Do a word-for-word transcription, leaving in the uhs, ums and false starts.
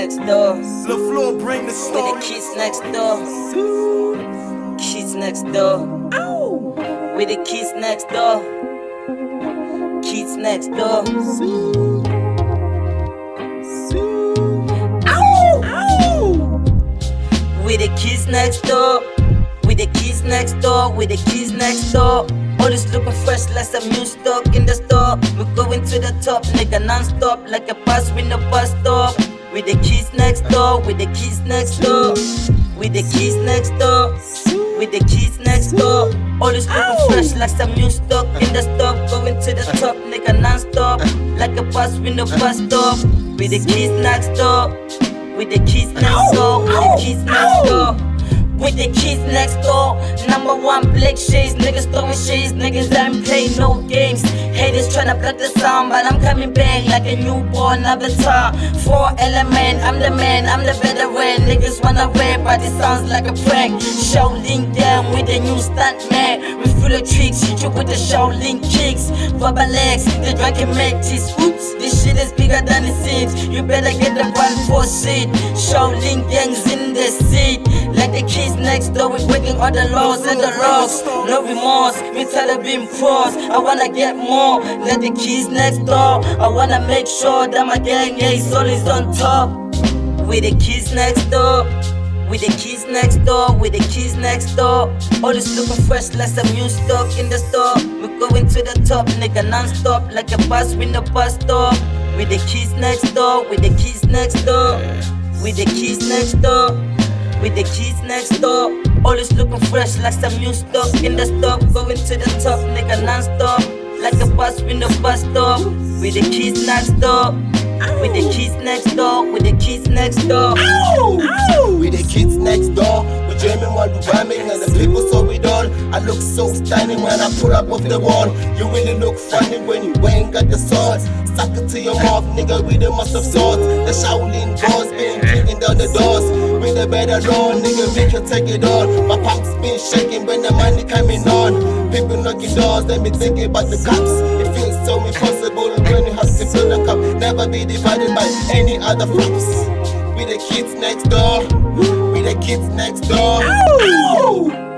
next door. The floor bring the With story. the kids next door. Kids next door. With the kids next door. Kids next door. With the kids next door. With the kids next door. With the kids next door. Always looking fresh like some new stock in the store. We're going to the top, nigga, non-stop like a bus with no bus stop. With the kids next door. With the kids next door. With the kids next door. With the kids next door. Always looking fresh like some new stock in the store. Going to the top, nigga, non-stop like a bus with no bus stop. With the kids next door. With the kids next door. With the kids next door. With the kids next door. Number one black shades, niggas throwing shades, niggas ain't play no games. Haters tryna block the sound, but I'm coming back like a newborn avatar. Four element, I'm the man, I'm the veteran. Niggas wanna rap, but it sounds like a prank. Shaolin down with the new stunt man. We full of tricks, hit you with the Shaolin kicks. Rubber legs, the drunken mantis. Oops, this shit is bigger than it seems. You better get the one for shit. Shaolin gangs in the seat. Like the kids next door, we breaking all the laws and the laws. No remorse, me tell them being pros. I wanna get more, let the kids next door. I wanna make sure that my gang is always on top. With the kids next door. With the kids next door. With the kids next door. Always looking fresh like some new stock in the store. We're going to the top, nigga, non-stop like a bus with no bus stop. With the kids next door. With the kids next door. With the kids next door. With the kids next door. Always looking fresh like some new stock in the store. Going to the top, nigga, non-stop like a bus with no bus stop. With the kids next door. With the kids next door. With the kids next door. With the kids next door. We dreaming while we rhyming and the people saw it all. I look so stunning when I pull up off the wall. You really look funny when you ain't got the swords. Suck it to your mouth, nigga, with the must of swords. The Shaolin boss been kicking down the doors. With the better law, nigga, we can take it on. My pops been shaking when the money coming on. People knocking doors, let me thinking about the cops. It feels so impossible when you have to fill the cup. Never be divided by any other flops. With the kids next door. With the kids next door.